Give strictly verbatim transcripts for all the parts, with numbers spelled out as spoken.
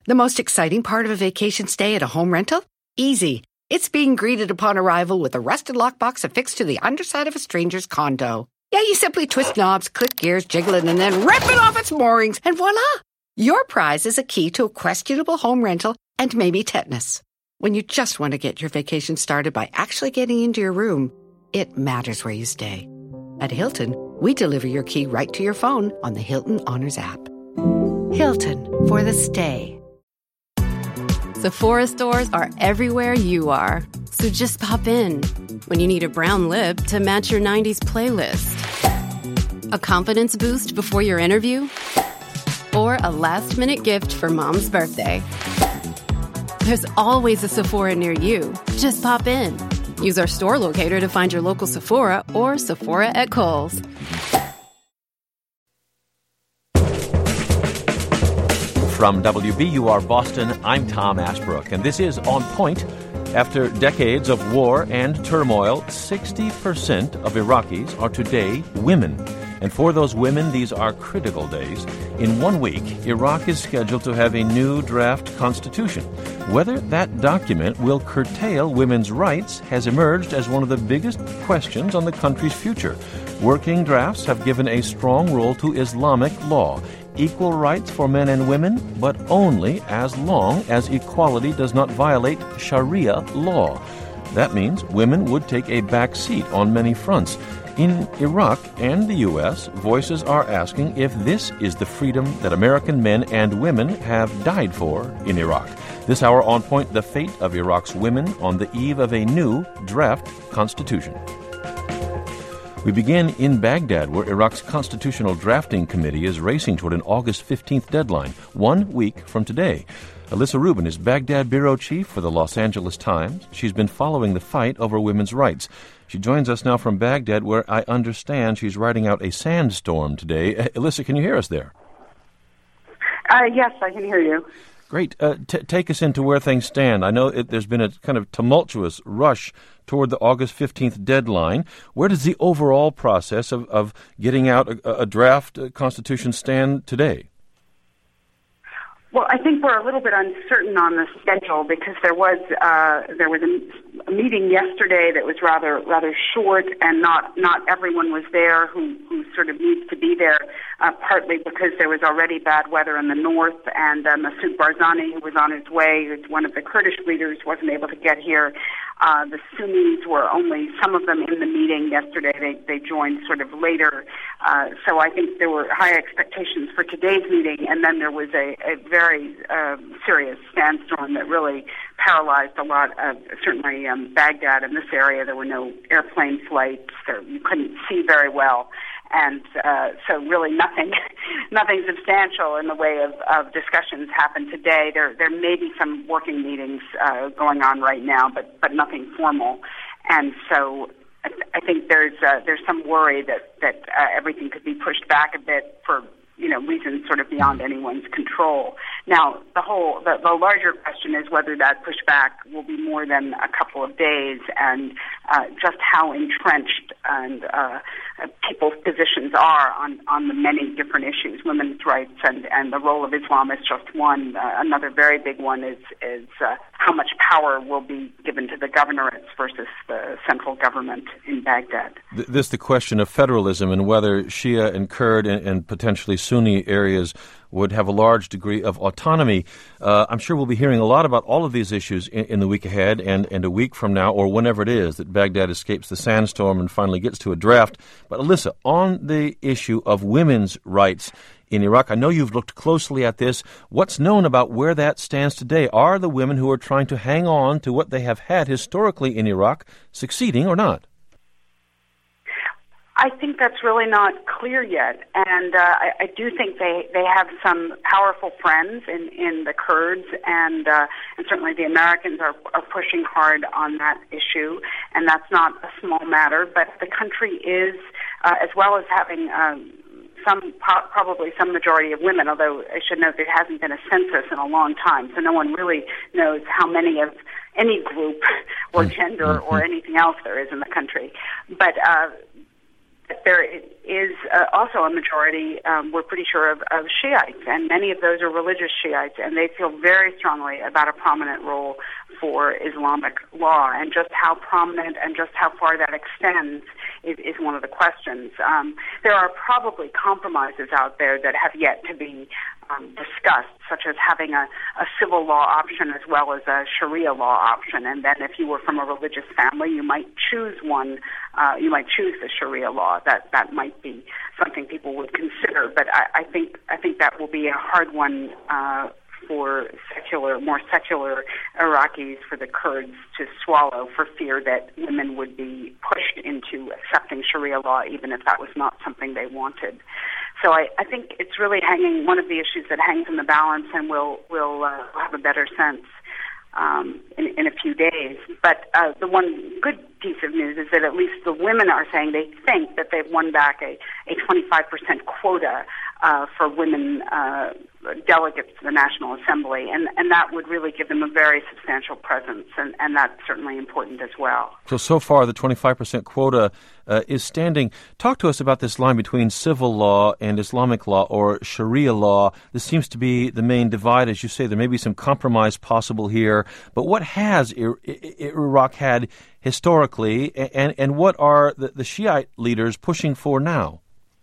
The most exciting part of a vacation stay at a home rental? Easy. It's being greeted upon arrival with a rusted lockbox affixed to the underside of a stranger's condo. Yeah, you simply twist knobs, click gears, jiggle it, and then rip it off its moorings, and voila! Your prize is a key to a questionable home rental and maybe tetanus. When you just want to get your vacation started by actually getting into your room, it matters where you stay. At Hilton, we deliver your key right to your phone on the Hilton Honors app. Hilton for the stay. Sephora stores are everywhere you are. So just pop in. When you need a brown lip to match your nineties playlist. A confidence boost before your interview. Or a last-minute gift for mom's birthday. There's always a Sephora near you. Just pop in. Use our store locator to find your local Sephora or Sephora at Kohl's. From W B U R Boston, I'm Tom Ashbrook, and this is On Point. After decades of war and turmoil, sixty percent of Iraqis are today women. And for those women, these are critical days. In one week, Iraq is scheduled to have a new draft constitution. Whether that document will curtail women's rights has emerged as one of the biggest questions on the country's future. Working drafts have given a strong role to Islamic law. Equal rights for men and women, but only as long as equality does not violate Sharia law. That means women would take a back seat on many fronts. In Iraq and the U S, voices are asking if this is the freedom that American men and women have died for in Iraq. This hour on Point, the fate of Iraq's women on the eve of a new draft constitution. We begin in Baghdad, where Iraq's Constitutional Drafting Committee is racing toward an August fifteenth deadline, one week from today. Alyssa Rubin is Baghdad bureau chief for the Los Angeles Times. She's been following the fight over women's rights. She joins us now from Baghdad, where I understand she's riding out a sandstorm today. Uh, Alyssa, can you hear us there? Uh, yes, I can hear you. Great. Uh, t- take us into where things stand. I know it, there's been a kind of tumultuous rush toward the August fifteenth deadline. Where does the overall process of, of getting out a, a draft constitution stand today? Well, I think we're a little bit uncertain on the schedule because there was uh, there was a, a meeting yesterday that was rather rather short, and not not everyone was there who, who sort of needs to be there. Uh, partly because there was already bad weather in the north, and uh, Masoud Barzani, who was on his way, who's one of the Kurdish leaders, wasn't able to get here. Uh, the Sunnis were only some of them in the meeting yesterday. They they joined sort of later. Uh, so I think there were high expectations for today's meeting, and then there was a, a very uh, serious sandstorm that really paralyzed a lot of, certainly um, Baghdad and this area. There were no airplane flights. There, you couldn't see very well. And uh, so really nothing nothing substantial in the way of, of discussions happened today. There there may be some working meetings uh, going on right now, but, but nothing formal. And so I, th- I think there's uh, there's some worry that, that uh, everything could be pushed back a bit for you know reasons sort of beyond anyone's control. Now, the whole the, the larger question is whether that pushback will be more than a couple of days, and uh, just how entrenched and uh, people's positions are on, on the many different issues. Women's rights and, and the role of Islam is just one. Uh, another very big one is is uh, how much power will be given to the governorates versus the central government in Baghdad. This the question of federalism and whether Shia and Kurd and, and potentially Sunni areas would have a large degree of autonomy. Uh, I'm sure we'll be hearing a lot about all of these issues in, in the week ahead and, and a week from now, or whenever it is that Baghdad escapes the sandstorm and finally gets to a draft. But Alyssa, on the issue of women's rights in Iraq, I know you've looked closely at this. What's known about where that stands today? Are the women who are trying to hang on to what they have had historically in Iraq succeeding or not? I think that's really not clear yet, and uh, I, I do think they, they have some powerful friends in, in the Kurds, and uh, and certainly the Americans are, are pushing hard on that issue, and that's not a small matter. But the country is, uh, as well as having um, some po- probably some majority of women, although I should note there hasn't been a census in a long time, so no one really knows how many of any group or gender or anything else there is in the country. But uh, that there is uh, also a majority, um, we're pretty sure, of, of Shiites, and many of those are religious Shiites, and they feel very strongly about a prominent role for Islamic law, and just how prominent and just how far that extends is, is one of the questions. Um, there are probably compromises out there that have yet to be um, discussed, such as having a, a civil law option as well as a Sharia law option, and then if you were from a religious family, you might choose one, uh, you might choose the Sharia law. That that might be something people would consider, but I, I think I think that will be a hard one uh, for secular, more secular Iraqis, for the Kurds to swallow, for fear that women would be pushed into accepting Sharia law, even if that was not something they wanted. So I, I think it's really hanging, one of the issues that hangs in the balance, and we'll, we'll uh, have a better sense um, in, in a few days. But uh, the one good piece of news is that at least the women are saying they think that they've won back a, a twenty-five percent quota uh, for women uh, delegates to the National Assembly, and, and that would really give them a very substantial presence, and, and that's certainly important as well. So, so far, the twenty-five percent quota uh, is standing. Talk to us about this line between civil law and Islamic law, or Sharia law. This seems to be the main divide. As you say, there may be some compromise possible here, but what has Ir- Iraq had historically, and, and what are the, the Shiite leaders pushing for now?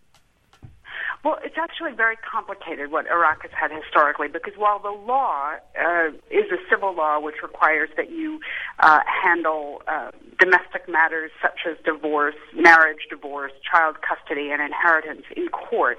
Well, it's actually very complicated what Iraq has had historically, because while the law uh, is a civil law which requires that you uh, handle uh, domestic matters such as divorce, marriage, divorce, child custody, and inheritance in court,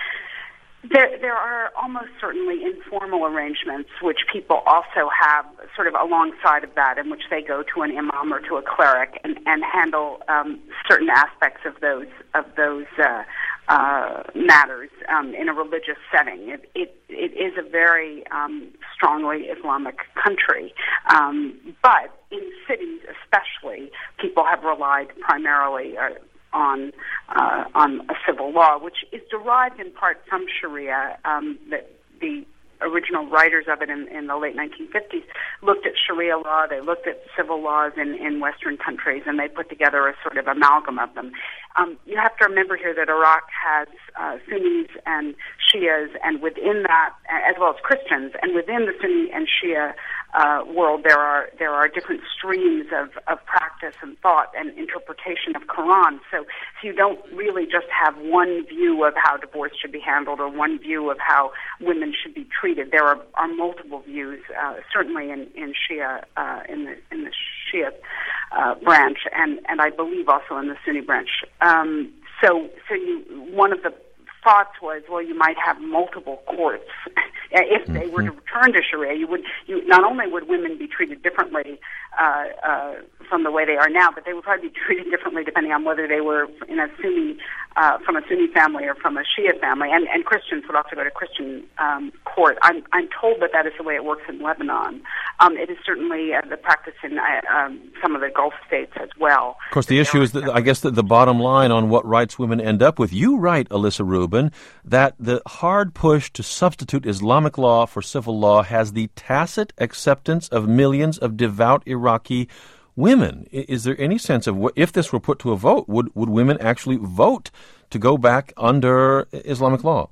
There, there are almost certainly informal arrangements which people also have sort of alongside of that, in which they go to an imam or to a cleric and, and handle um, certain aspects of those of those uh, uh, matters um, in a religious setting. It, it, it is a very um, strongly Islamic country, um, but in cities especially, people have relied primarily Uh, on uh, on a civil law, which is derived in part from Sharia. Um, the, the original writers of it in, in the late nineteen fifties looked at Sharia law, they looked at civil laws in, in Western countries, and they put together a sort of amalgam of them. Um, you have to remember here that Iraq has uh, Sunnis and Shias, and within that, as well as Christians, and within the Sunni and Shia uh, world, there are there are different streams of, of practice and thought and interpretation of Quran. So, so you don't really just have one view of how divorce should be handled or one view of how women should be treated. There are, are multiple views, uh, certainly in in Shia uh, in the in the Shia uh, branch, and, and I believe also in the Sunni branch. Um, so, so you, one of the thoughts was, well, you might have multiple courts. If they were to return to Sharia, you would you, not only would women be treated differently uh, uh, from the way they are now, but they would probably be treated differently depending on whether they were in a Sunni uh, from a Sunni family or from a Shia family, and, and Christians would also go to Christian um, court. I'm I'm told that that is the way it works in Lebanon. Um, it is certainly uh, the practice in uh, um, some of the Gulf states as well. Of course, the issue is, that, I guess, that the bottom line on what rights women end up with. You write, Alyssa Rubin, that the hard push to substitute Islamic law for civil law has the tacit acceptance of millions of devout Iraqi women. Is there any sense of what, if this were put to a vote, would, would women actually vote to go back under Islamic law?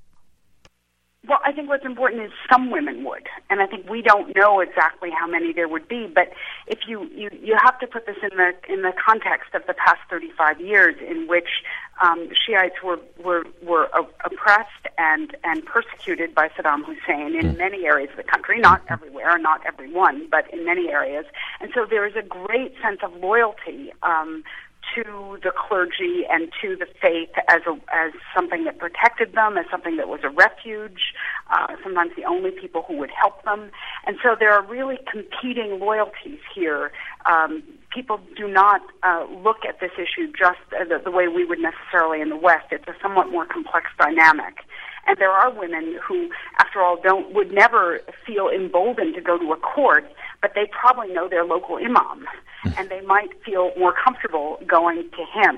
Well, I think what's important is some women would, and I think we don't know exactly how many there would be. But if you, you, you have to put this in the in the context of the past thirty-five years, in which um, Shiites were were were oppressed and and persecuted by Saddam Hussein in many areas of the country, not everywhere, not everyone, but in many areas. And so there is a great sense of loyalty Um, to the clergy and to the faith as a, as something that protected them, as something that was a refuge, uh, sometimes the only people who would help them. And so there are really competing loyalties here. Um, people do not uh, look at this issue just uh, the, the way we would necessarily in the West. It's a somewhat more complex dynamic. And there are women who, after all, don't would never feel emboldened to go to a court, but they probably know their local imam, and they might feel more comfortable going to him.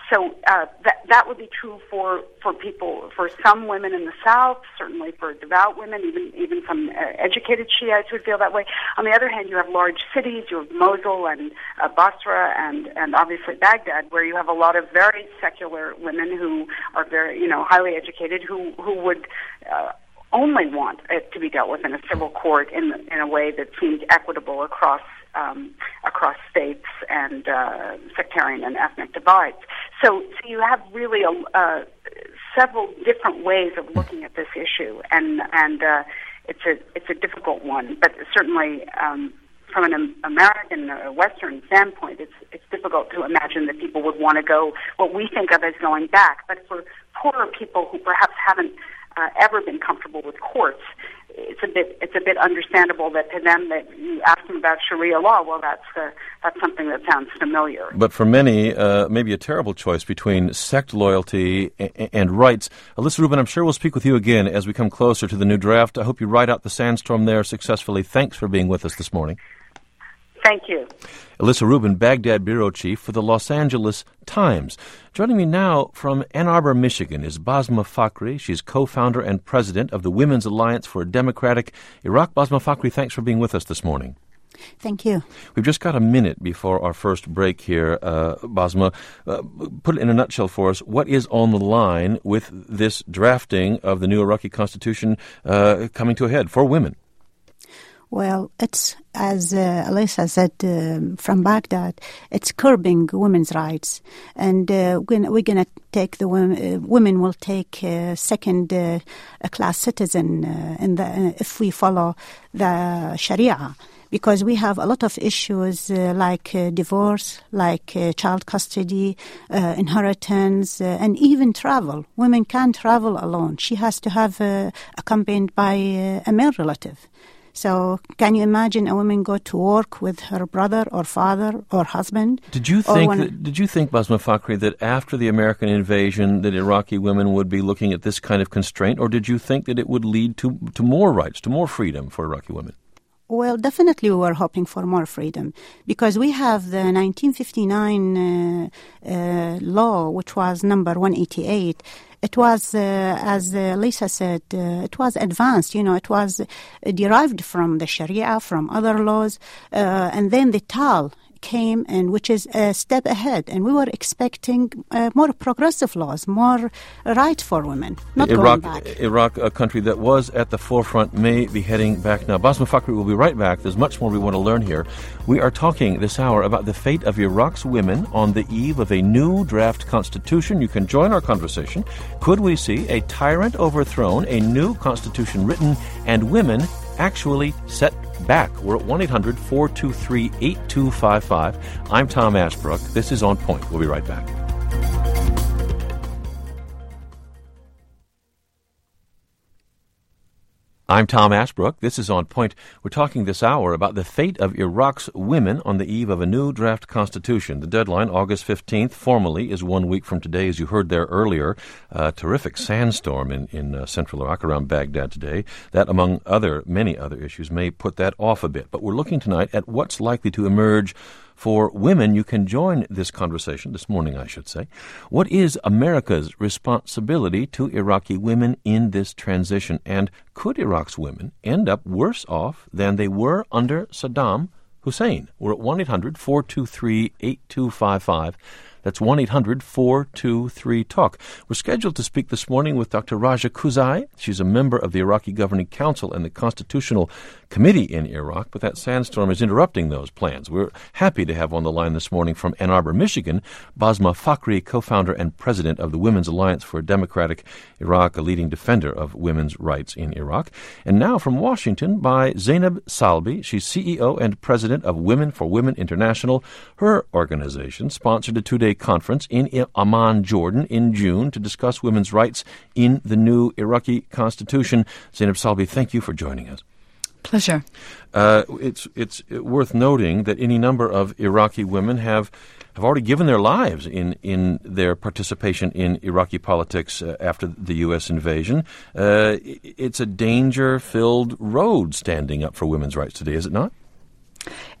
so uh, that that would be true for, for people, for some women in the South, certainly for devout women, even even some uh, educated Shiites would feel that way. On the other hand, you have large cities, you have Mosul and uh, Basra and, and obviously Baghdad, where you have a lot of very secular women who are very, you know, highly educated, who, who would uh, only want it to be dealt with in a civil court in in a way that seemed equitable across um, across states and uh, sectarian and ethnic divides. So, so you have really a, uh, several different ways of looking at this issue, and and uh, it's a it's a difficult one. But certainly, um, from an American or Western standpoint, it's it's difficult to imagine that people would want to go what we think of as going back. But for poorer people who perhaps haven't Uh, ever been comfortable with courts, it's a bit it's a bit understandable that to them that you ask them about Sharia law. Well, that's uh, that's something that sounds familiar. But for many, uh, maybe a terrible choice between sect loyalty and, and rights. Alyssa Rubin, I'm sure we'll speak with you again as we come closer to the new draft. I hope you ride out the sandstorm there successfully. Thanks for being with us this morning. Thank you. Alyssa Rubin, Baghdad bureau chief for the Los Angeles Times. Joining me now from Ann Arbor, Michigan, is Basma Fakhri. She's co-founder and president of the Women's Alliance for a Democratic Iraq. Basma Fakhri, thanks for being with us this morning. Thank you. We've just got a minute before our first break here, uh, Basma. Uh, put it in a nutshell for us. What is on the line with this drafting of the new Iraqi constitution uh, coming to a head for women? Well, it's, as uh, Alyssa said, um, from Baghdad, it's curbing women's rights. And uh, we're, we're going to take the women, uh, women will take uh, second uh, class citizen uh, in the, uh, if we follow the Sharia. Because we have a lot of issues uh, like uh, divorce, like uh, child custody, uh, inheritance, uh, and even travel. Women can't travel alone. She has to have uh, accompanied by uh, a male relative. So can you imagine a woman go to work with her brother or father or husband? Did you think that, did you think, Basma Fakhri, that after the American invasion that Iraqi women would be looking at this kind of constraint, or did you think that it would lead to, to more rights, to more freedom for Iraqi women? Well, definitely we were hoping for more freedom because we have the nineteen fifty-nine uh, uh, law, which was number one eighty-eight. It was, uh, as uh, Lisa said, uh, it was advanced. You know, it was uh, derived from the Sharia, from other laws, uh, and then the T A L came in, which is a step ahead. And we were expecting uh, more progressive laws, more right for women, not Iraq, going back. Iraq, a country that was at the forefront, may be heading back now. Basma Fakhri will be right back. There's much more we want to learn here. We are talking this hour about the fate of Iraq's women on the eve of a new draft constitution. You can join our conversation. Could we see a tyrant overthrown, a new constitution written, and women actually set back? We're at one eight hundred four two three eight two five five. I'm Tom Ashbrook. This is On Point. We'll be right back. I'm Tom Ashbrook. This is On Point. We're talking this hour about the fate of Iraq's women on the eve of a new draft constitution. The deadline, August fifteenth, formally is one week from today, as you heard there earlier. A terrific sandstorm in, in uh, central Iraq around Baghdad today. That, among other many other issues, may put that off a bit. But we're looking tonight at what's likely to emerge for women. You can join this conversation, this morning I should say. What is America's responsibility to Iraqi women in this transition? And could Iraq's women end up worse off than they were under Saddam Hussein? We're at one eight hundred four two three eight two five five. That's one eight hundred four two three talk. We're scheduled to speak this morning with Doctor Raja Kuzai. She's a member of the Iraqi Governing Council and the Constitutional Committee in Iraq, but that sandstorm is interrupting those plans. We're happy to have on the line this morning from Ann Arbor, Michigan, Basma Fakhri, co-founder and president of the Women's Alliance for a Democratic Iraq, a leading defender of women's rights in Iraq. And now from Washington by Zainab Salbi. She's C E O and president of Women for Women International. Her organization sponsored a two-day conference in Amman, Jordan in June to discuss women's rights in the new Iraqi constitution. Zainab Salbi, thank you for joining us. Pleasure. Uh, it's it's worth noting that any number of Iraqi women have have already given their lives in, in their participation in Iraqi politics uh, after the U S invasion. Uh, it's a danger-filled road standing up for women's rights today, is it not?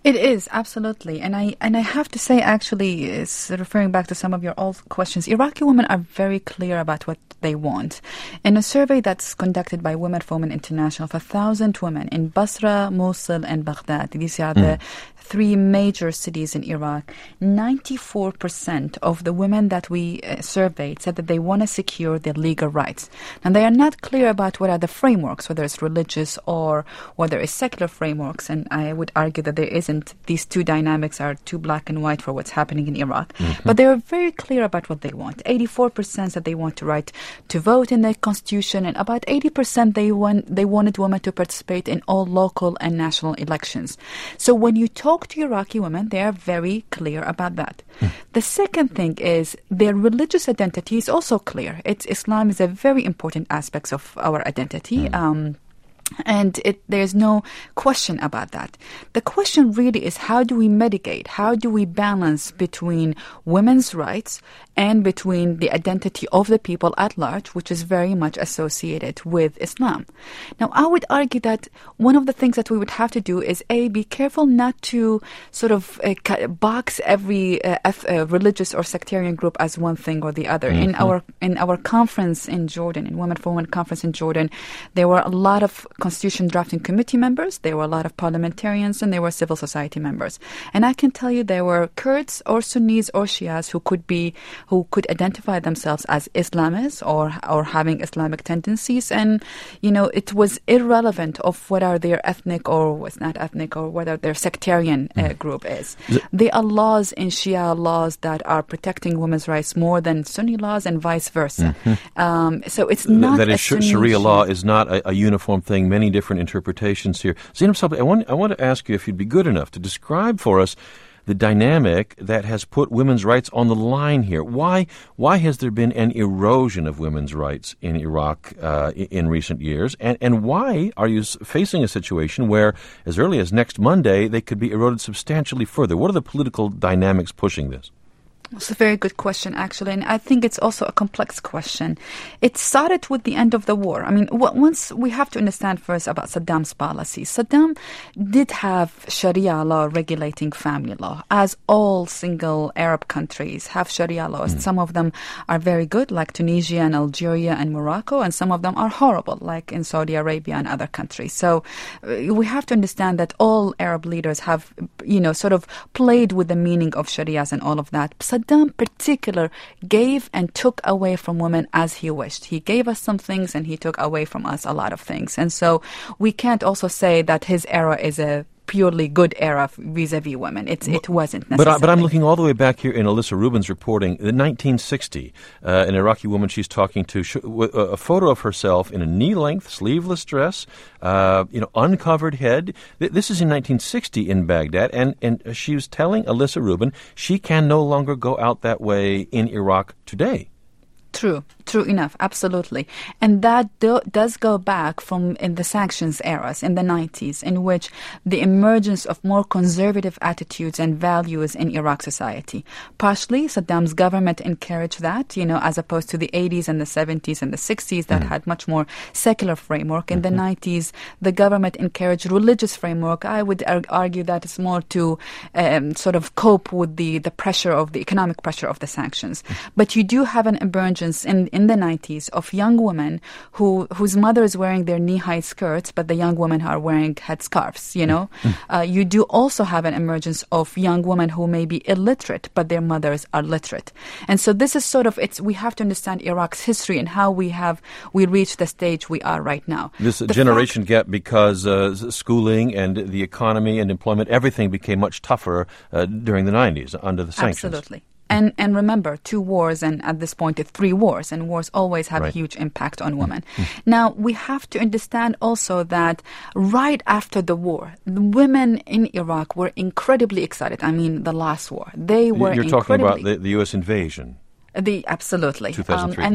It is, absolutely. And I and I have to say, actually, is referring back to some of your old questions, Iraqi women are very clear about what they want. In a survey that's conducted by Women for Women International, for one thousand women in Basra, Mosul, and Baghdad, these are the three major cities in Iraq, ninety-four percent of the women that we uh, surveyed said that they want to secure their legal rights. And they are not clear about what are the frameworks, whether it's religious or whether it's secular frameworks. And I would argue that there isn't. These two dynamics are too black and white for what's happening in Iraq. Mm-hmm. But they are very clear about what they want. eighty-four percent said they want to right to vote in the constitution, and about eighty percent they want they wanted women to participate in all local and national elections. So when you talk to Iraqi women, they are very clear about that. Mm. The second thing is their religious identity is also clear. It's Islam is a very important aspect of our identity. Mm. Um, And it, there's no question about that. The question really is, how do we mitigate? How do we balance between women's rights and between the identity of the people at large, which is very much associated with Islam? Now, I would argue that one of the things that we would have to do is, A, be careful not to sort of uh, box every uh, uh, religious or sectarian group as one thing or the other. Mm-hmm. In our in our conference in Jordan, in Women for Women conference in Jordan, there were a lot of Constitution drafting committee members, there were a lot of parliamentarians, and there were civil society members. And I can tell you there were Kurds or Sunnis or Shias who could be, who could identify themselves as Islamists or or having Islamic tendencies. And, you know, it was irrelevant of what are their ethnic or what's not ethnic or whether their sectarian uh, group is. There are laws in Shia laws that are protecting women's rights more than Sunni laws and vice versa. Mm-hmm. Um, so it's not that a is Sharia law is not a, a uniform thing. Many different interpretations here. Zainab Sabri, I want, I want to ask you if you'd be good enough to describe for us the dynamic that has put women's rights on the line here. Why why has there been an erosion of women's rights in Iraq uh, in recent years? And, and why are you facing a situation where, as early as next Monday, they could be eroded substantially further? What are the political dynamics pushing this? It's a very good question, actually, and I think it's also a complex question. It started with the end of the war. I mean, w- once we have to understand first about Saddam's policy. Saddam did have Sharia law regulating family law, as all single Arab countries have Sharia laws. Mm. Some of them are very good, like Tunisia and Algeria and Morocco, and some of them are horrible, like in Saudi Arabia and other countries. So uh, we have to understand that all Arab leaders have, you know, sort of played with the meaning of Sharias and all of that. Saddam, in particular, gave and took away from women as he wished. He gave us some things and he took away from us a lot of things. And so we can't also say that his era is a purely good era vis-a-vis women. It's, it wasn't necessarily. But, I, but I'm looking all the way back here in Alyssa Rubin's reporting. In nineteen sixty, uh, an Iraqi woman she's talking to, sh- w- a photo of herself in a knee-length, sleeveless dress, uh, you know, uncovered head. Th- this is in nineteen sixty in Baghdad, and, and she was telling Alyssa Rubin she can no longer go out that way in Iraq today. True, true enough, absolutely. And that do, does go back from in the sanctions eras, in the nineties, in which the emergence of more conservative attitudes and values in Iraq society. Partially, Saddam's government encouraged that, you know, as opposed to the eighties and the seventies and the sixties that mm-hmm. had much more secular framework. In mm-hmm. the nineties, the government encouraged religious framework. I would argue that it's more to um, sort of cope with the, the pressure of the economic pressure of the sanctions. Mm-hmm. But you do have an emergence in in the nineties of young women who whose mother is wearing their knee-high skirts, but the young women are wearing headscarves, you know. Mm-hmm. Uh, you do also have an emergence of young women who may be illiterate, but their mothers are literate. And so this is sort of, it's we have to understand Iraq's history and how we have, we reached the stage we are right now. This the generation fact, gap because uh, schooling and the economy and employment, everything became much tougher uh, during the nineties under the sanctions. Absolutely. And and remember, two wars, and at this point, three wars, and wars always have right. a huge impact on women. Mm-hmm. Now, we have to understand also that right after the war, the women in Iraq were incredibly excited. I mean, the last war. They were You're incredibly... talking about the, the U S invasion. The, absolutely. two thousand three. Um, and, mm-hmm.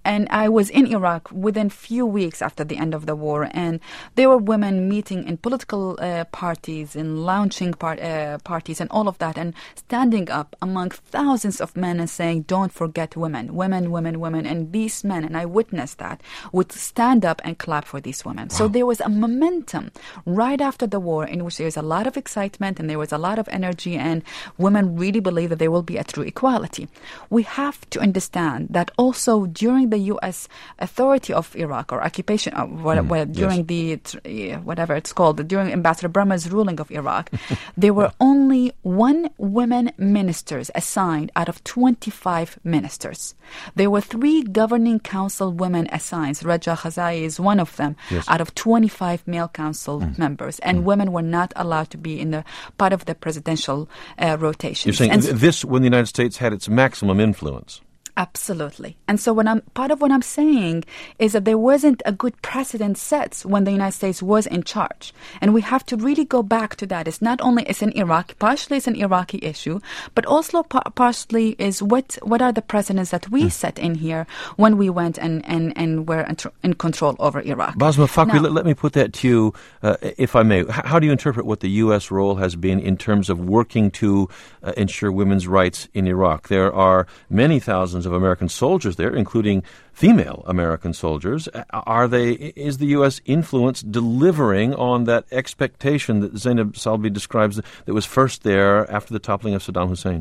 and I was in Iraq within few weeks after the end of the war, and there were women meeting in political uh, parties, in launching part, uh, parties and all of that, and standing up among thousands of men and saying, don't forget women, women, women, women. And these men, and I witnessed that, would stand up and clap for these women. Wow. So there was a momentum right after the war in which there was a lot of excitement and there was a lot of energy, and women really believe that there will be a true equality. We have to understand that also during the U S authority of Iraq, or occupation, uh, what, mm, well, during yes. the, uh, whatever it's called, during Ambassador Burma's ruling of Iraq, there were only one women ministers assigned out of twenty-five ministers. There were three governing council women assigned. Raja Khazai is one of them, yes. out of twenty-five male council mm. members. And mm. women were not allowed to be in the part of the presidential uh, rotation. You're saying and th- this when the United States had its maximum influence? Absolutely. And so when I'm part of what I'm saying is that there wasn't a good precedent set when the United States was in charge. And we have to really go back to that. It's not only it's an Iraq, partially it's an Iraqi issue, but also par- partially is what what are the precedents that we mm. set in here when we went and, and, and were in control over Iraq. Basma Fakhri, let, let me put that to you, uh, if I may. H- how do you interpret what the U S role has been in terms of working to uh, ensure women's rights in Iraq? There are many thousands of American soldiers there, including female American soldiers. Are they? Is the U S influence delivering on that expectation that Zainab Salbi describes that was first there after the toppling of Saddam Hussein?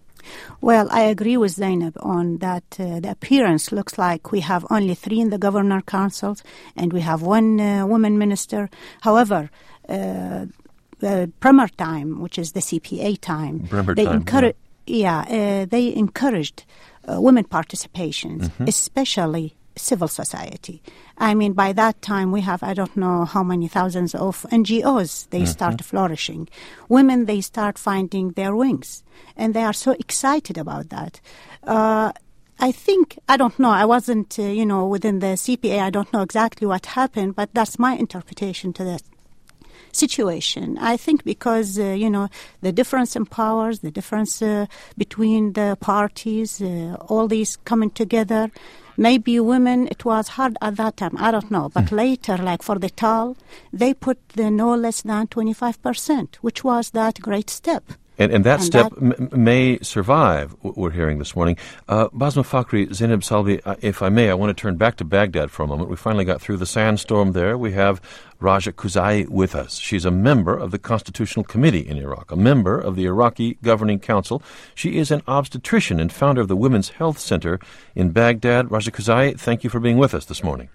Well, I agree with Zainab on that. Uh, the appearance looks like we have only three in the governor councils and we have one uh, woman minister. However, uh, the Bremer time, which is the C P A time, Bremer they time, encourage. Yeah, yeah uh, they encouraged uh, women participation, mm-hmm. especially civil society. I mean, by that time, we have, I don't know how many thousands of N G Os, they mm-hmm. start flourishing. Women, they start finding their wings, and they are so excited about that. Uh, I think, I don't know, I wasn't, uh, you know, within the C P A, I don't know exactly what happened, but that's my interpretation to this situation. I think because, uh, you know, the difference in powers, the difference uh, between the parties, uh, all these coming together, maybe women, it was hard at that time, I don't know. But mm. later, like for the Tal, they put the no less than twenty-five percent, which was that great step. And, and that and step that, m- may survive, we're hearing this morning. Uh, Basma Fakhri, Zainab Salbi, uh, if I may, I want to turn back to Baghdad for a moment. We finally got through the sandstorm there. We have Raja Khuzai with us. She's a member of the Constitutional Committee in Iraq, a member of the Iraqi Governing Council. She is an obstetrician and founder of the Women's Health Center in Baghdad. Raja Khuzai, thank you for being with us this morning.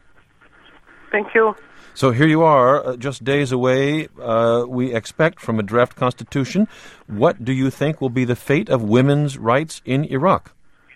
Thank you. So here you are, uh, just days away, uh, we expect, from a draft constitution. What do you think will be the fate of women's rights in Iraq?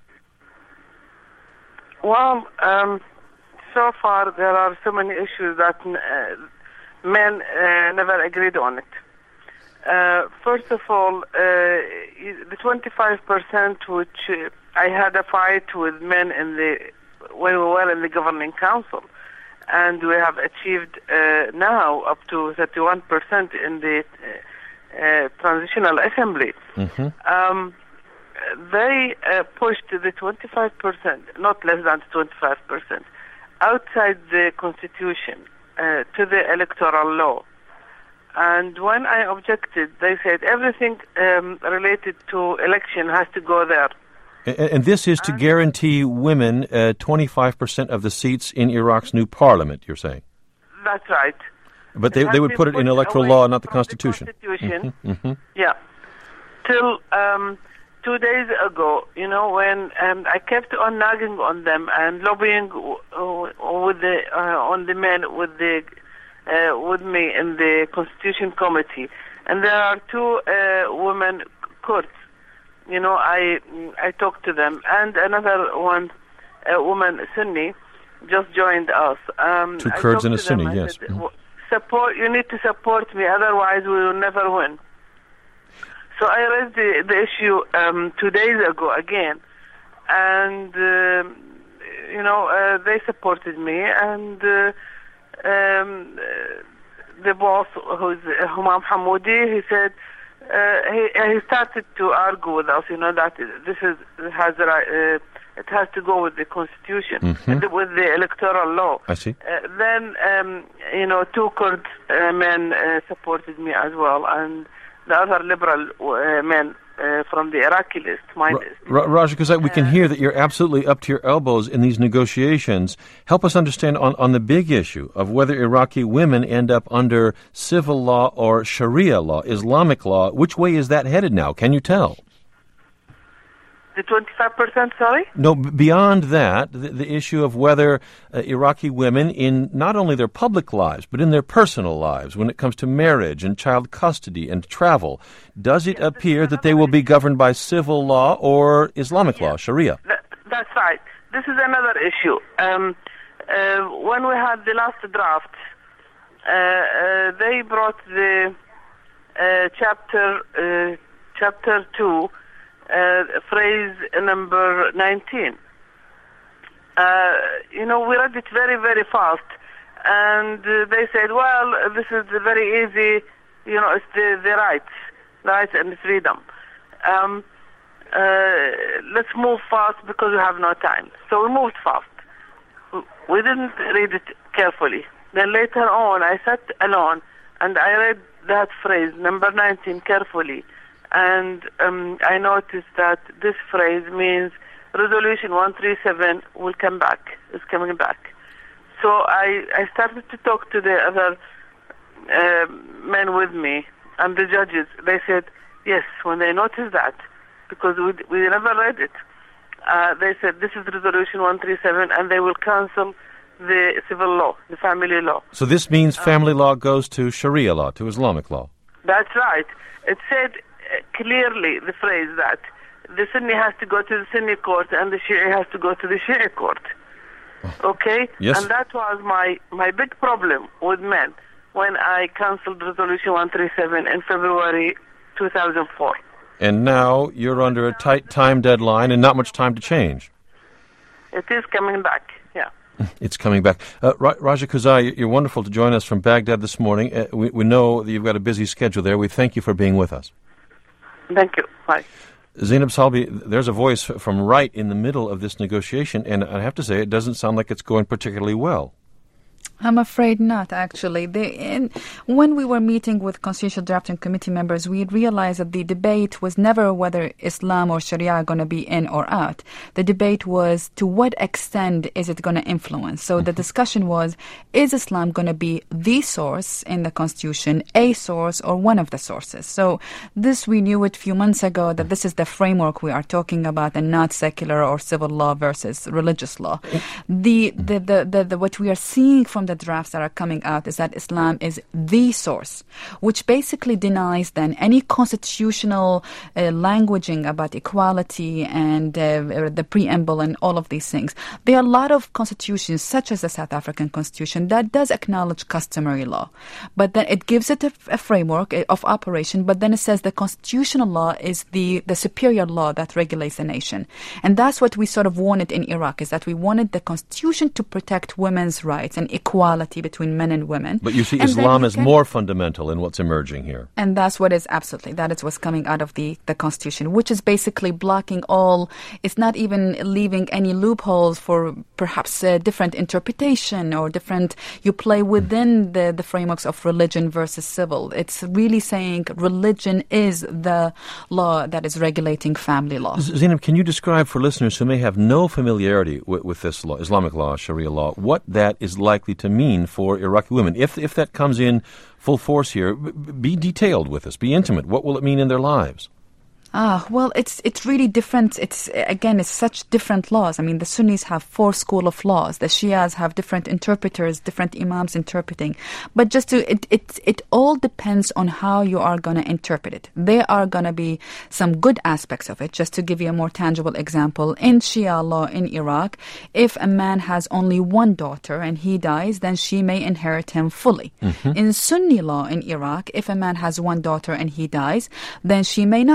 Well, um, so far there are so many issues that uh, men uh, never agreed on it. Uh, first of all, uh, the twenty-five percent which uh, I had a fight with men in the when we were in the governing council. And we have achieved uh, now up to thirty-one percent in the uh, uh, transitional assembly. Mm-hmm. Um, they uh, pushed the twenty-five percent, not less than twenty-five percent, outside the constitution uh, to the electoral law. And when I objected, they said everything um, related to election has to go there. And, and this is to guarantee women uh, twenty-five percent of the seats in Iraq's new parliament, you're saying? That's right. But they, they would put it in electoral law, not the Constitution. The Constitution, mm-hmm, mm-hmm. yeah. Till um, two days ago, you know, when um, I kept on nagging on them and lobbying w- w- with the uh, on the men with the uh, with me in the Constitution Committee, and there are two uh, women courts. You know, I I talked to them, and another one, a woman, Sunni, just joined us. Um, Two Kurds and a Sunni, yes. Said, support. You need to support me, otherwise we will never win. So I raised the, the issue um, two days ago again, and uh, you know uh, they supported me, and uh, um, the boss, who's Humam Hamoudi, he said. Uh, he, he started to argue with us, you know, that this is has right, uh, it has to go with the constitution, Mm-hmm. with the electoral law. I see. Uh, then, um, you know, two Kurd uh, men uh, supported me as well, and the other liberal uh, men uh, from the Iraqi list, my Ra- list. Ra- Raja, because we can hear that you're absolutely up to your elbows in these negotiations. Help us understand on, on the big issue of whether Iraqi women end up under civil law or Sharia law, Islamic law. Which way is that headed now? Can you tell? The twenty-five percent, sorry? No, b- beyond that, the, the issue of whether uh, Iraqi women, in not only their public lives, but in their personal lives, when it comes to marriage and child custody and travel, does it appear that they will be governed by civil law or Islamic law, Sharia? Th- that's right. This is another issue. Um, uh, when we had the last draft, uh, uh, they brought the uh, chapter uh, chapter two, uh, phrase number nineteen. Uh, you know, we read it very, very fast, and uh, they said, well, this is very easy, you know, it's the, the rights, rights and freedom. Um, uh, let's move fast because we have no time. So we moved fast. We didn't read it carefully. Then later on, I sat alone, and I read that phrase, number nineteen, carefully. And um, I noticed that this phrase means Resolution one thirty-seven will come back, is coming back. So I, I started to talk to the other uh, men with me and the judges. They said, yes, when they noticed that, because we, we never read it, uh, they said this is Resolution one thirty-seven and they will cancel the civil law, the family law. So this means family law goes to Sharia law, to Islamic law. That's right. It said uh, clearly, the phrase that the Sunni has to go to the Sunni court and the Shia has to go to the Shia court. Okay? Yes. And that was my, my big problem with men when I cancelled Resolution one thirty-seven in February two thousand four. And now you're under a tight time deadline and not much time to change. It is coming back, yeah. It's coming back. Uh, Ra- Raja Khuzai, you're wonderful to join us from Baghdad this morning. Uh, we, we know that you've got a busy schedule there. We thank you for being with us. Thank you. Bye. Zainab Salbi, there's a voice from right in the middle of this negotiation, and I have to say it doesn't sound like it's going particularly well. I'm afraid not, actually. They, in, when we were meeting with Constitutional Drafting Committee members, we realized that the debate was never whether Islam or Sharia are going to be in or out. The debate was to what extent is it going to influence. So the discussion was, is Islam going to be the source in the Constitution, a source, or one of the sources? So this, we knew it a few months ago, that this is the framework we are talking about, and not secular or civil law versus religious law. The, the, the, the, the what we are seeing from the drafts that are coming out is that Islam is the source, which basically denies then any constitutional uh, languaging about equality and uh, the preamble and all of these things. There are a lot of constitutions, such as the South African Constitution, that does acknowledge customary law, but then it gives it a, a framework of operation, but then it says the constitutional law is the, the superior law that regulates the nation. And that's what we sort of wanted in Iraq, is that we wanted the constitution to protect women's rights and equality between men and women. But you see, and Islam is get, more fundamental in what's emerging here. And that's what is absolutely, that is what's coming out of the, the Constitution, which is basically blocking all, it's not even leaving any loopholes for perhaps a different interpretation or different, you play within the, the frameworks of religion versus civil. It's really saying religion is the law that is regulating family law. Zainab, can you describe for listeners who may have no familiarity with, with this law, Islamic law, Sharia law, what that is likely to mean for Iraqi women? If if that comes in full force here, be detailed with us, be intimate. What will it mean in their lives? Ah, well, it's it's really different. It's again, it's such different laws. I mean, the Sunnis have four school of laws. The Shias have different interpreters, different imams interpreting. But just to it, it it all depends on how you are going to interpret it. There are going to be some good aspects of it. Just to give you a more tangible example, in Shia law in Iraq, if a man has only one daughter and he dies, then she may inherit him fully. Mm-hmm. In Sunni law in Iraq, if a man has one daughter and he dies, then she may not inherit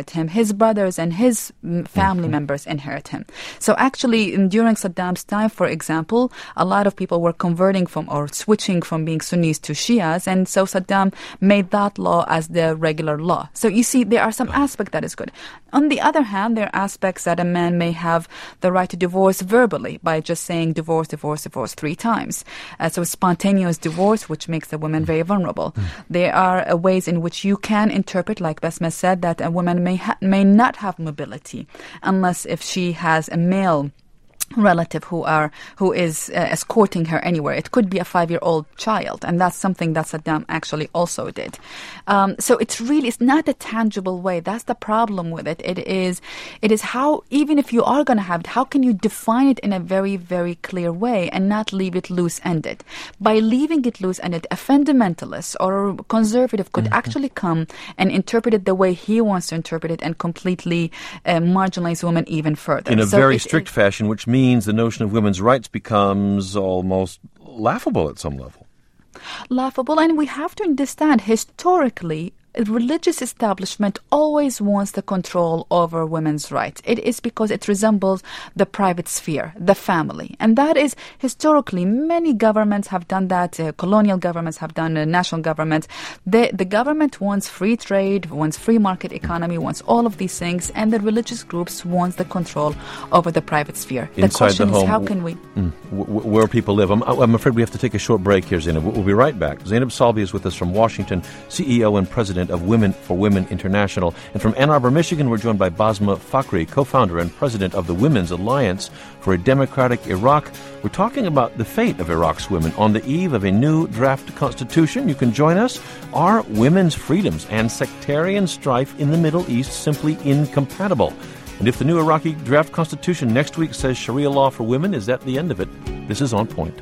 inherit him. His brothers and his family mm-hmm. members inherit him. So actually, during Saddam's time, for example, a lot of people were converting from or switching from being Sunnis to Shias, and so Saddam made that law as the regular law. So you see, there are some aspects that is good. On the other hand, there are aspects that a man may have the right to divorce verbally by just saying divorce, divorce, divorce three times. Uh, so spontaneous divorce, which makes the woman very vulnerable. Mm. There are uh, ways in which you can interpret, like Basma said, that a woman may ha- may not have mobility unless if she has a male relative who are who is uh, escorting her anywhere. It could be a five-year-old child, and that's something that Saddam actually also did. Um, so it's really it's not a tangible way. That's the problem with it. It is it is how, even if you are going to have it, how can you define it in a very, very clear way and not leave it loose-ended? By leaving it loose-ended, a fundamentalist or a conservative could mm-hmm. actually come and interpret it the way he wants to interpret it and completely uh, marginalize women even further. In a so very it, strict it, fashion, which means means the notion of women's rights becomes almost laughable at some level. Laughable, and we have to understand historically, religious establishment always wants the control over women's rights. It is because it resembles the private sphere, the family. And that is historically, many governments have done that. Uh, colonial governments have done, uh, national governments. The, the government wants free trade, wants free market economy, wants all of these things. And the religious groups wants the control over the private sphere. The Inside question the home, is, how can we... Mm, w- where people live. I'm, I'm afraid we have to take a short break here, Zainab. We'll be right back. Zainab Salbi is with us from Washington, C E O and President of Women for Women International. And from Ann Arbor, Michigan, we're joined by Basma Fakhri, co-founder and president of the Women's Alliance for a Democratic Iraq. We're talking about the fate of Iraq's women on the eve of a new draft constitution. You can join us. Are women's freedoms and sectarian strife in the Middle East simply incompatible? And if the new Iraqi draft constitution next week says Sharia law for women, is that the end of it? This is On Point.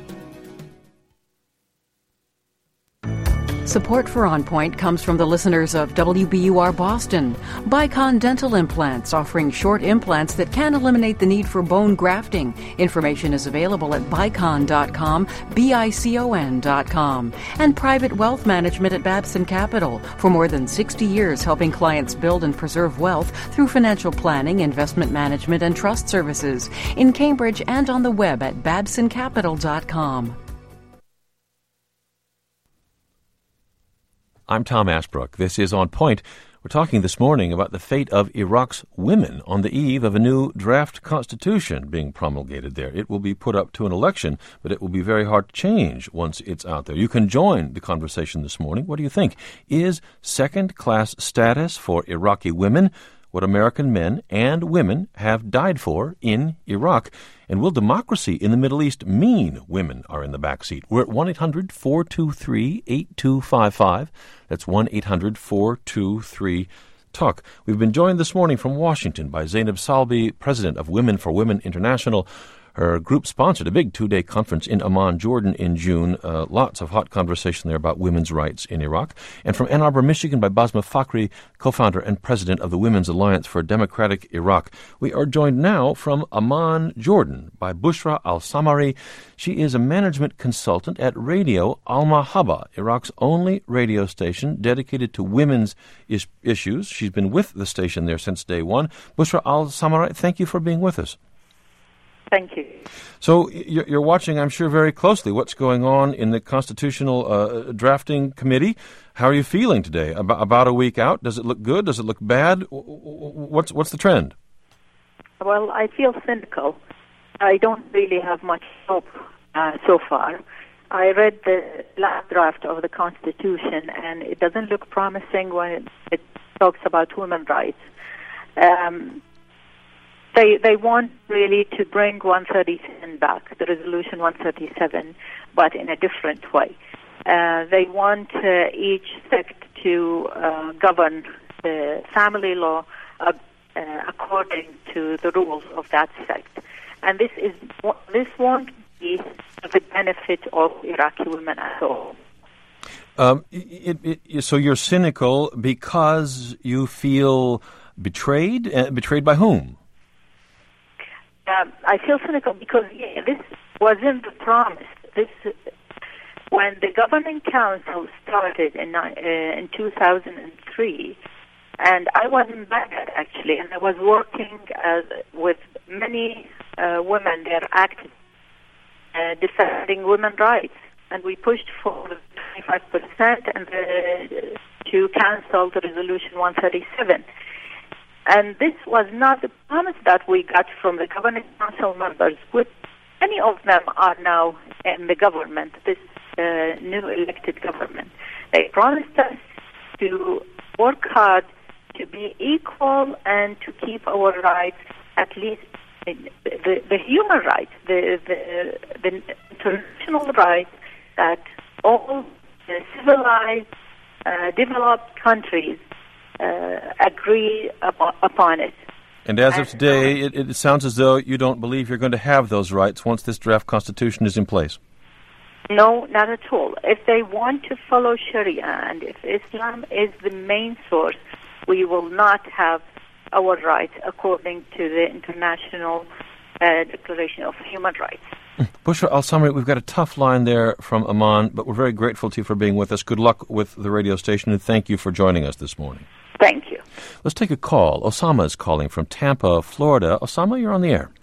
Support for On Point comes from the listeners of W B U R Boston. Bicon Dental Implants, offering short implants that can eliminate the need for bone grafting. Information is available at bicon dot com, B I C O N dot com. And Private Wealth Management at Babson Capital. For more than sixty years, helping clients build and preserve wealth through financial planning, investment management, and trust services. In Cambridge and on the web at babson capital dot com. I'm Tom Ashbrook. This is On Point. We're talking this morning about the fate of Iraq's women on the eve of a new draft constitution being promulgated there. It will be put up to an election, but it will be very hard to change once it's out there. You can join the conversation this morning. What do you think? Is second-class status for Iraqi women what American men and women have died for in Iraq? And will democracy in the Middle East mean women are in the back seat? We're at one eight hundred four two three eight two five five. That's one eight hundred four two three talk. We've been joined this morning from Washington by Zainab Salbi, president of Women for Women International. Her group sponsored a big two-day conference in Amman, Jordan in June. Uh, lots of hot conversation there about women's rights in Iraq. And from Ann Arbor, Michigan, by Basma Fakhri, co-founder and president of the Women's Alliance for a Democratic Iraq. We are joined now from Amman, Jordan, by Bushra Al-Samari. She is a management consultant at Radio Al-Mahaba, Iraq's only radio station dedicated to women's is- issues. She's been with the station there since day one. Bushra Al-Samari, thank you for being with us. Thank you. So you're watching, I'm sure, very closely what's going on in the Constitutional uh, Drafting Committee. How are you feeling today? About, about a week out, does it look good? Does it look bad? What's what's the trend? Well, I feel cynical. I don't really have much hope uh, so far. I read the last draft of the Constitution, and it doesn't look promising when it, it talks about women's rights. Um, They they want really to bring one thirty-seven back, the resolution one thirty-seven, but in a different way. Uh, they want uh, each sect to uh, govern the family law uh, uh, according to the rules of that sect, and this is this won't be to the benefit of Iraqi women at all. Um, it, it, so you're cynical because you feel betrayed. Uh, betrayed by whom? Um, I feel cynical because yeah, this wasn't the promise. This, when the governing council started in uh, in two thousand three, And I was in Baghdad, actually, and I was working uh, with many uh, women there active, uh, defending women's rights. And we pushed for twenty-five percent and uh, to cancel the resolution one thirty-seven. And this was not the promise that we got from the governing council members, which many of them are now in the government, this uh, new elected government. They promised us to work hard to be equal and to keep our rights, at least the, the, the human rights, the, the, the international rights that all the civilized, uh, developed countries uh, agree upon, upon it. And as of today, it, it sounds as though you don't believe you're going to have those rights once this draft constitution is in place. No, not at all. If they want to follow Sharia and if Islam is the main source, we will not have our rights according to the International uh, Declaration of Human Rights. Bushra Al-Samri, we've got a tough line there from Amman, but we're very grateful to you for being with us. Good luck with the radio station, and thank you for joining us this morning. Thank you. Let's take a call. Osama is calling from Tampa, Florida. Osama, you're on the air.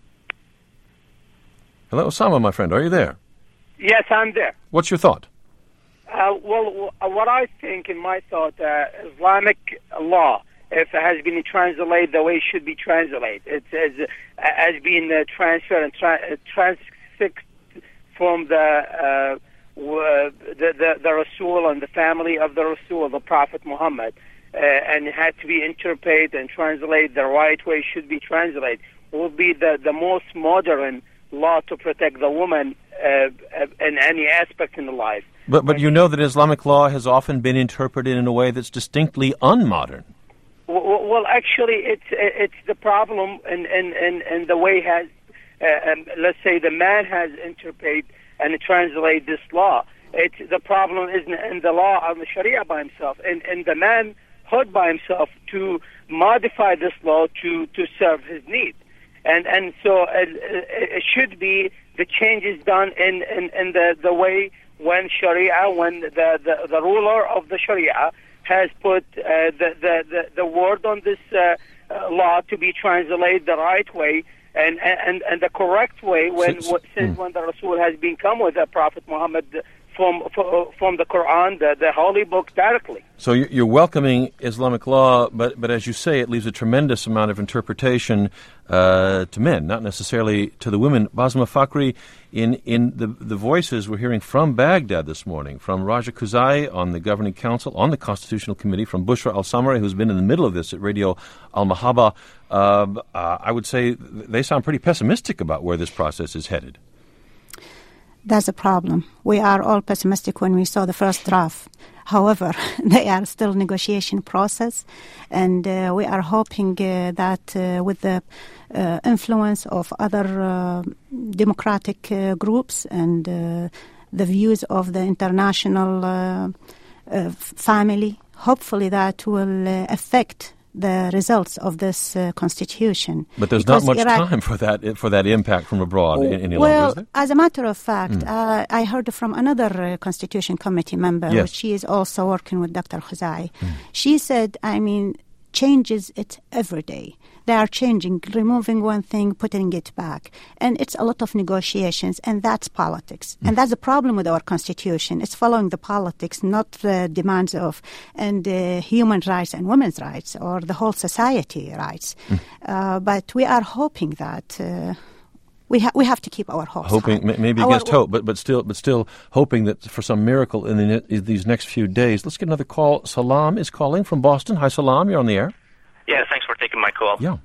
Hello, Osama, my friend. Are you there? Yes, I'm there. What's your thought? Uh, well, what I think, in my thought, uh, Islamic law, if it has been translated the way it should be translated, it has, uh, has been uh, transferred and tra- transfixed from the, uh, w- the, the the Rasul and the family of the Rasul, the Prophet Muhammad, uh, and it had to be interpreted and translated the right way it should be translated, will be the, the most modern law to protect the woman uh, in any aspect in the life. But but you know that Islamic law has often been interpreted in a way that's distinctly unmodern. Well, well actually, it's it's the problem in in, in, in the way has uh, um, let's say the man has interpreted and translated this law. It's the problem isn't in the law of the Sharia by himself, and and the manhood by himself to modify this law to to serve his need. And and so it, it should be the changes done in, in, in the, the way when Sharia, when the, the, the ruler of the Sharia has put uh, the, the, the, the word on this uh, uh, law to be translated the right way and, and, and the correct way when so, so, since mm. when the Rasul has been come with the Prophet Muhammad from from the Quran, the, the holy book, directly. So you're welcoming Islamic law, but but as you say, it leaves a tremendous amount of interpretation uh, to men, not necessarily to the women. Basma Fakhri, in in the the voices we're hearing from Baghdad this morning, from Raja Khuzai on the Governing Council, on the Constitutional Committee, from Bushra Al-Samri, who's been in the middle of this at Radio Al-Mahaba, uh, uh, I would say they sound pretty pessimistic about where this process is headed. That's a problem. We are all pessimistic when we saw the first draft. However, they are still negotiation process, and uh, we are hoping uh, that uh, with the uh, influence of other uh, democratic uh, groups and uh, the views of the international uh, uh, family, hopefully that will uh, affect the results of this uh, constitution. But there's because not much Iraq, time for that for that impact from abroad in, any well, longer, is there? As a matter of fact, Mm. uh, I heard from another uh, constitution committee member, Yes. which she is also working with Doctor Khuzai. Mm. She said, I mean, changes it every day. They are changing, removing one thing, putting it back. And it's a lot of negotiations, and that's politics. Mm. And that's the problem with our constitution. It's following the politics, not the demands of and uh, human rights and women's rights or the whole society rights. Mm. Uh, but we are hoping that... Uh, We ha- we have to keep our hopes hoping high. m- maybe Our- against hope, but but still but still hoping that for some miracle in, the ne- in these next few days. Let's get another call. Salam is calling from Boston. Hi, Salam. You're on the air. Yeah, thanks for taking my call. Yeah.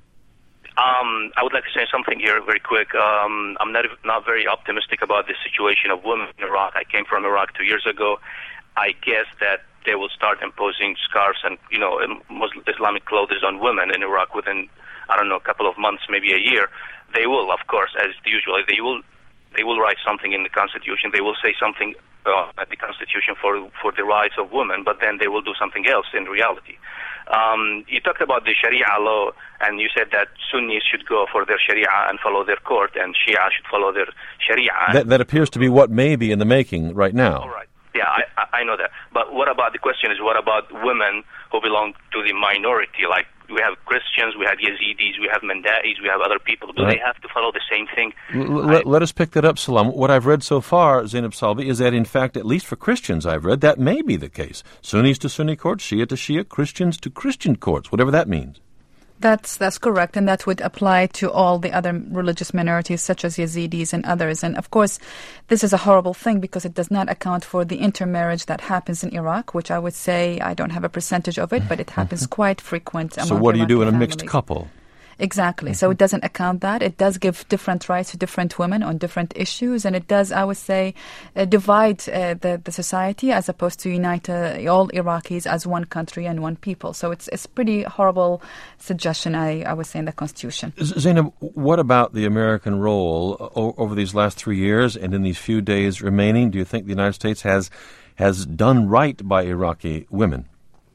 Um, I would like to say something here very quick. Um, I'm not not very optimistic about the situation of women in Iraq. I came from Iraq two years ago. I guess that they will start imposing scarves and you know Muslim Islamic clothes on women in Iraq within I don't know a couple of months, maybe a year. They will, of course, as usually, they will they will write something in the Constitution. They will say something uh, at the Constitution for for the rights of women, but then they will do something else in reality. Um, you talked about the Sharia law, and you said that Sunnis should go for their Sharia and follow their court, and Shia should follow their Sharia. That, that appears to be what may be in the making right now. All right. Yeah, I, I know that. But what about, the question is, what about women who belong to the minority, like we have Christians, we have Yazidis, we have Manda'is, we have other people. Do right. they have to follow the same thing? L- let, let us pick that up, Salam. What I've read so far, Zainab Salbi, is that in fact, at least for Christians I've read, that may be the case. Sunnis to Sunni courts, Shia to Shia, Christians to Christian courts, whatever that means. That's that's correct, and that would apply to all the other religious minorities, such as Yazidis and others. And of course, this is a horrible thing because it does not account for the intermarriage that happens in Iraq, which I would say I don't have a percentage of it, but it happens quite frequent among So what do you Iraqi do in a families. mixed couple? Exactly. Mm-hmm. So it doesn't account that. It does give different rights to different women on different issues, and it does, I would say, uh, divide uh, the, the society as opposed to unite uh, all Iraqis as one country and one people. So it's it's pretty horrible suggestion, I, I would say, in the Constitution. Zainab, what about the American role o- over these last three years and in these few days remaining? Do you think the United States has has done right by Iraqi women?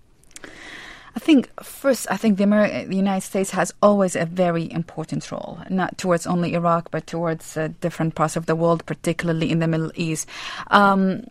I think, first, I think the, Amer- the United States has always a very important role, not towards only Iraq, but towards uh, different parts of the world, particularly in the Middle East. Um,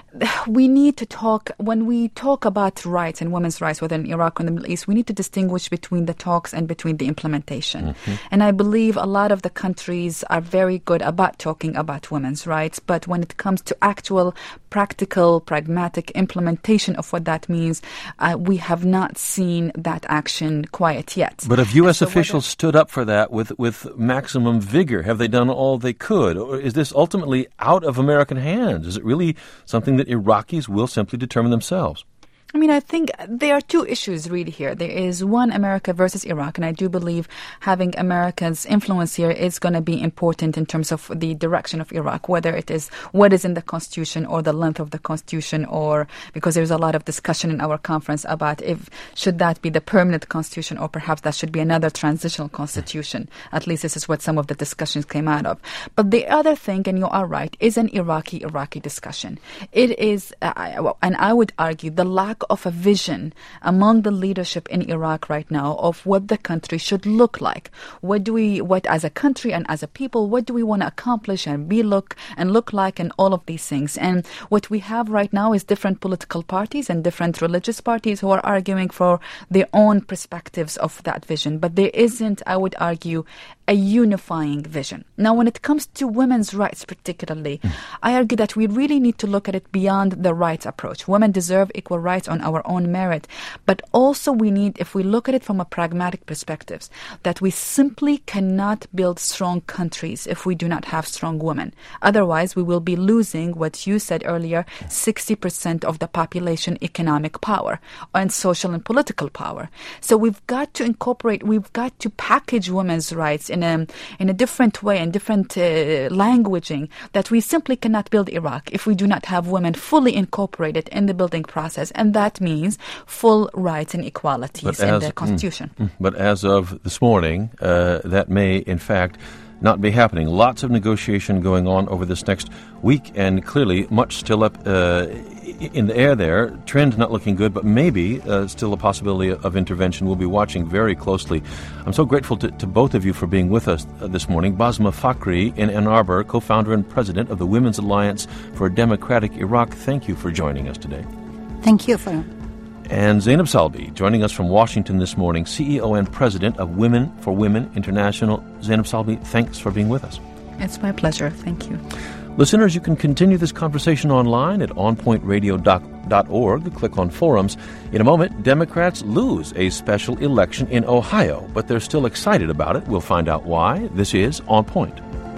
we need to talk, when we talk about rights and women's rights, whether in Iraq or in the Middle East, we need to distinguish between the talks and between the implementation. Mm-hmm. And I believe a lot of the countries are very good about talking about women's rights, but when it comes to actual, practical, pragmatic implementation of what that means, uh, we have not seen that action quite yet. But if U S so officials whether, stood up for that with, with maximum vigor, have they done all they could? Or is this ultimately out of American hands? Is it really something that Iraqis will simply determine themselves? I mean, I think there are two issues really here. There is one, America versus Iraq, and I do believe having America's influence here is going to be important in terms of the direction of Iraq, whether it is what is in the Constitution or the length of the Constitution, or because there's a lot of discussion in our conference about if should that be the permanent Constitution or perhaps that should be another transitional Constitution. At least this is what some of the discussions came out of. But the other thing, and you are right, is an Iraqi-Iraqi discussion. It is, uh, and I would argue, the lack of a vision among the leadership in Iraq right now of what the country should look like. What do we, what as a country and as a people, what do we want to accomplish and be look and look like and all of these things. And what we have right now is different political parties and different religious parties who are arguing for their own perspectives of that vision. But there isn't, I would argue, a unifying vision. Now, when it comes to women's rights particularly, mm. I argue that we really need to look at it beyond the rights approach. Women deserve equal rights on our own merit, but also we need, if we look at it from a pragmatic perspective, that we simply cannot build strong countries if we do not have strong women. Otherwise, we will be losing what you said earlier, sixty percent of the population economic power and social and political power. So we've got to incorporate, we've got to package women's rights in a in a different way and different uh, languaging, that we simply cannot build Iraq if we do not have women fully incorporated in the building process, and that means full rights and equalities in the Constitution. Mm, but as of this morning, uh, that may in fact not be happening. Lots of negotiation going on over this next week, and clearly much still up uh, in the air there. Trend not looking good, but maybe uh, still a possibility of intervention. We'll be watching very closely. I'm so grateful to, to both of you for being with us uh, this morning. Basma Fakhri in Ann Arbor, co-founder and president of the Women's Alliance for a Democratic Iraq. Thank you for joining us today. Thank you for... And Zainab Salbi, joining us from Washington this morning, C E O and president of Women for Women International. Zainab Salbi, thanks for being with us. It's my pleasure. Thank you. Listeners, you can continue this conversation online at on point radio dot org. Click on forums. In a moment, Democrats lose a special election in Ohio, but they're still excited about it. We'll find out why. This is On Point.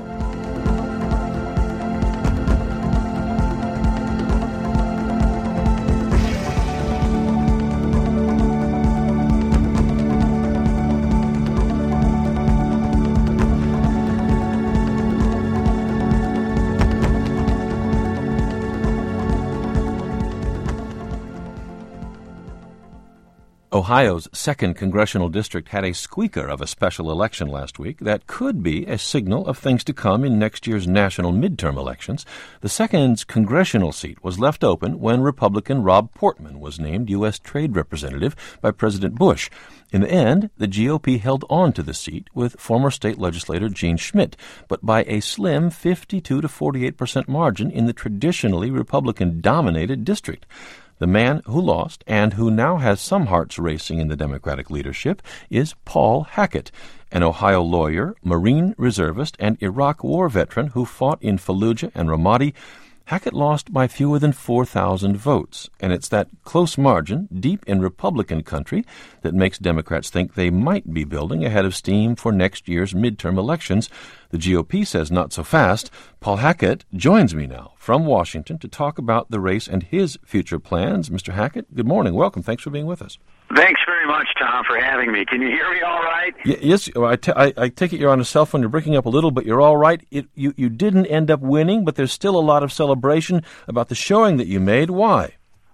Ohio's second congressional district had a squeaker of a special election last week that could be a signal of things to come in next year's national midterm elections. The second congressional seat was left open when Republican Rob Portman was named U S Trade Representative by President Bush. In the end, the G O P held on to the seat with former state legislator Gene Schmidt, but by a slim fifty-two to forty-eight percent margin in the traditionally Republican-dominated district. The man who lost and who now has some hearts racing in the Democratic leadership is Paul Hackett, an Ohio lawyer, Marine reservist, and Iraq War veteran who fought in Fallujah and Ramadi. Hackett lost by fewer than four thousand votes, and it's that close margin, deep in Republican country, that makes Democrats think they might be building ahead of steam for next year's midterm elections. The G O P says not so fast. Paul Hackett joins me now from Washington to talk about the race and his future plans. Mister Hackett, good morning. Welcome. Thanks for being with us. Thanks very much, Tom, for having me. Can you hear me all right? Y- yes, I, t- I, I take it you're on a cell phone. You're breaking up a little, but you're all right. It, you, you didn't end up winning, but there's still a lot of celebration about the showing that you made. Why?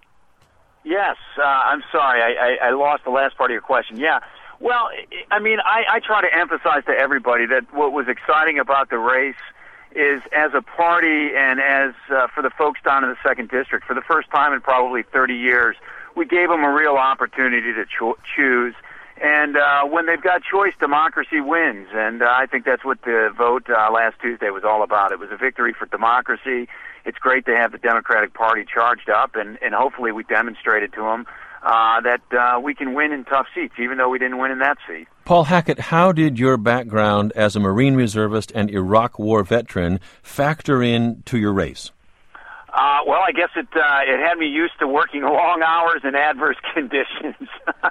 Yes, uh, I'm sorry. I, I, I lost the last part of your question. Yeah. Well, I mean, I, I try to emphasize to everybody that what was exciting about the race is as a party and as uh, for the folks down in the second district, for the first time in probably thirty years, we gave them a real opportunity to cho- choose. And uh, when they've got choice, democracy wins. And uh, I think that's what the vote uh, last Tuesday was all about. It was a victory for democracy. It's great to have the Democratic Party charged up, and, and hopefully we demonstrated to them uh, that uh, we can win in tough seats, even though we didn't win in that seat. Paul Hackett, how did your background as a Marine reservist and Iraq War veteran factor in to your race? Uh, well, I guess it uh, it had me used to working long hours in adverse conditions.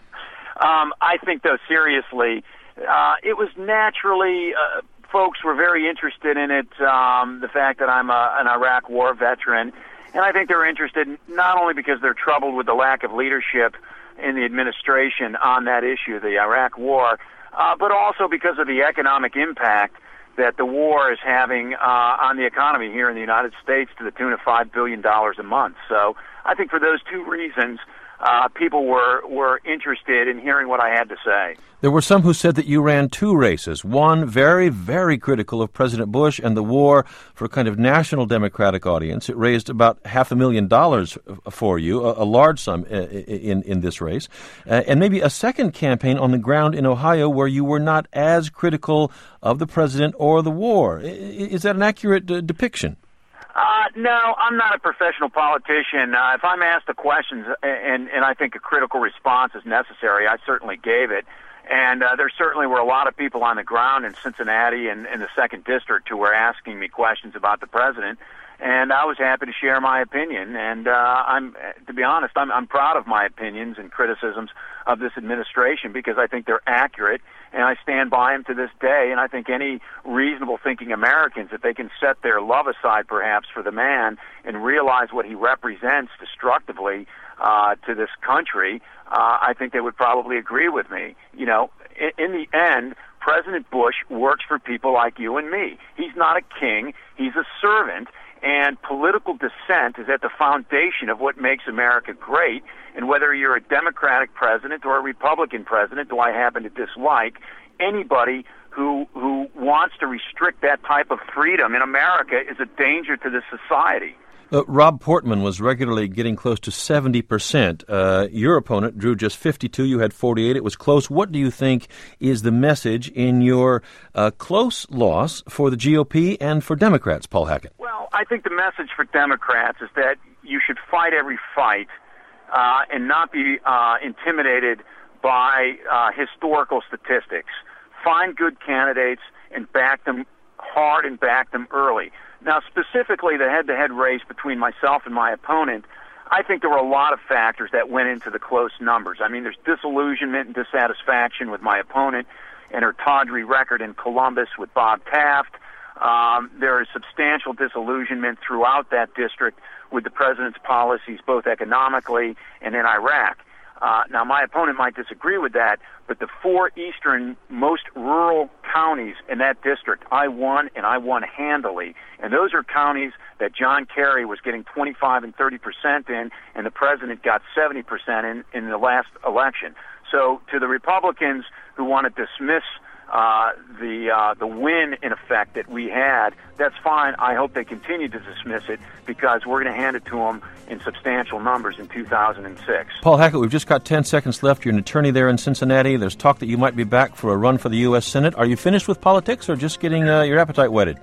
um, I think, though, seriously, uh, it was naturally, uh, folks were very interested in it, um, the fact that I'm a, an Iraq War veteran. And I think they're interested not only because they're troubled with the lack of leadership in the administration on that issue, the Iraq War, uh, but also because of the economic impact that the war is having uh, on the economy here in the United States to the tune of five billion dollars a month. So I think for those two reasons, uh, people were, were interested in hearing what I had to say. There were some who said that you ran two races, one very, very critical of President Bush and the war for a kind of national Democratic audience. It raised about half a million dollars for you, a, a large sum in, in this race, uh, and maybe a second campaign on the ground in Ohio where you were not as critical of the president or the war. Is that an accurate uh, depiction? Uh, no, I'm not a professional politician. Uh, if I'm asked the questions and, and I think a critical response is necessary, I certainly gave it. And uh, there certainly were a lot of people on the ground in Cincinnati and in the second district who were asking me questions about the president. And I was happy to share my opinion. And uh, I'm, to be honest, I'm, I'm proud of my opinions and criticisms of this administration because I think they're accurate, and I stand by them to this day. And I think any reasonable thinking Americans, if they can set their love aside perhaps for the man and realize what he represents destructively uh, to this country, uh, I think they would probably agree with me. You know, in, in the end, President Bush works for people like you and me. He's not a king. He's a servant. And political dissent is at the foundation of what makes America great. And whether you're a Democratic president or a Republican president, who I happen to dislike, anybody who who wants to restrict that type of freedom in America is a danger to this society. Uh, Rob Portman was regularly getting close to seventy percent. Uh, your opponent drew just fifty-two. You had forty-eight. It was close. What do you think is the message in your uh, close loss for the G O P and for Democrats, Paul Hackett? Well, I think the message for Democrats is that you should fight every fight uh, and not be uh, intimidated by uh, historical statistics. Find good candidates and back them hard and back them early. Now, specifically, the head-to-head race between myself and my opponent, I think there were a lot of factors that went into the close numbers. I mean, there's disillusionment and dissatisfaction with my opponent and her tawdry record in Columbus with Bob Taft. Um, there is substantial disillusionment throughout that district with the president's policies, both economically and in Iraq. Uh, now, my opponent might disagree with that, but the four eastern most rural counties in that district, I won, and I won handily. And those are counties that John Kerry was getting twenty-five and thirty percent in, and the president got seventy percent in in the last election. So to the Republicans who want to dismiss uh, the uh, the win, in effect, that we had, that's fine. I hope they continue to dismiss it because we're going to hand it to them in substantial numbers in two thousand six. Paul Hackett, we've just got ten seconds left. You're an attorney there in Cincinnati. There's talk that you might be back for a run for the U S Senate. Are you finished with politics or just getting uh, your appetite whetted? Uh,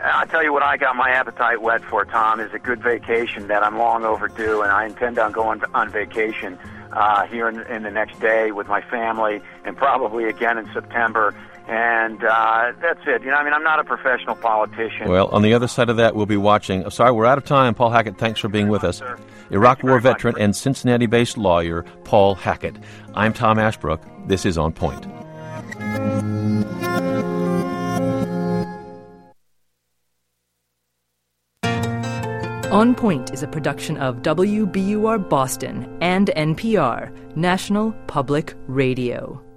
I'll tell you what I got my appetite whet for, Tom, is a good vacation that I'm long overdue, and I intend on going on vacation uh, here in, in the next day with my family, and probably again in September. And uh, that's it. You know, I mean, I'm not a professional politician. Well, on the other side of that, we'll be watching. Oh, sorry, we're out of time. Paul Hackett, thanks for being with us. Sir. Iraq War veteran and Cincinnati-based lawyer Paul Hackett. I'm Tom Ashbrook. This is On Point. On Point is a production of W B U R Boston and N P R, National Public Radio.